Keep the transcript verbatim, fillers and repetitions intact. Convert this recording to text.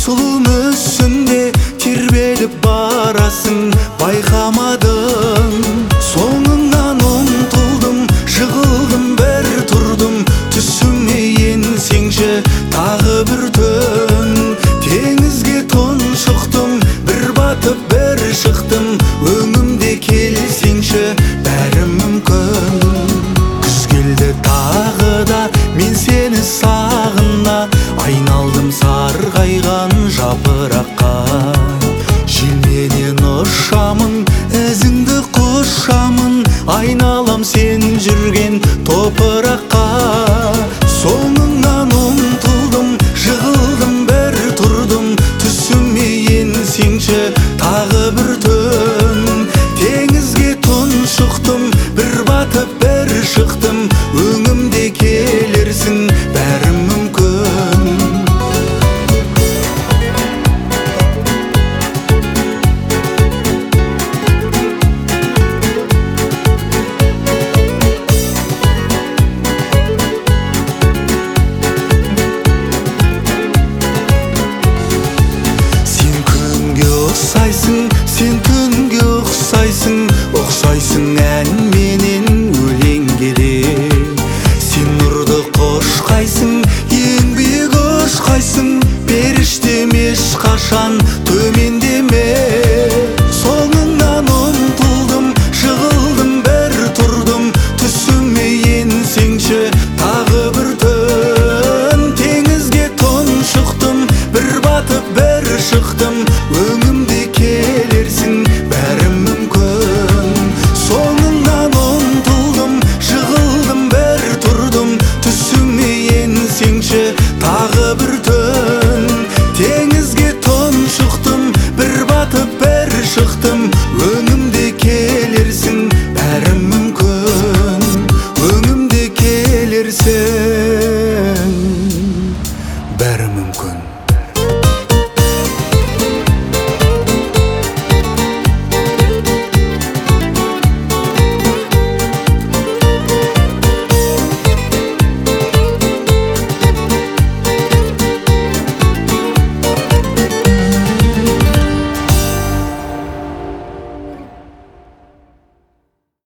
Сұлу мүсінде тербеліп барасың, байқамадың. Соңыңнан ұмтылдым, жығылдым, бір тұрдым, түсіме енсеңші тағы бір түн. Теңізге тұншықтым, бір батып бір шықтым, өңімде келсеңші бәрі мүмкін. Күз келді тағы да мен сені сағына, айналдым сарғайған жапыраққа. Желменен ұшамын, ізіңді құшамын, айналам сен жүрген топыраққа. Соңыңнан ұмтылдым, жығылдым, бір тұрдым, түсіме енсеңші тағы бір түн. Теңізге тұншықтым, бір батып бір шықтым, өңімде келерсің бәрі мүмкін. Сен күнге ұқсайсың, сен түнге ұқсайсың, ұқсайсың ән менен өлеңге де. Сен нұрды қошқайсың, ең биік ұшқайсың, періштем ешқашан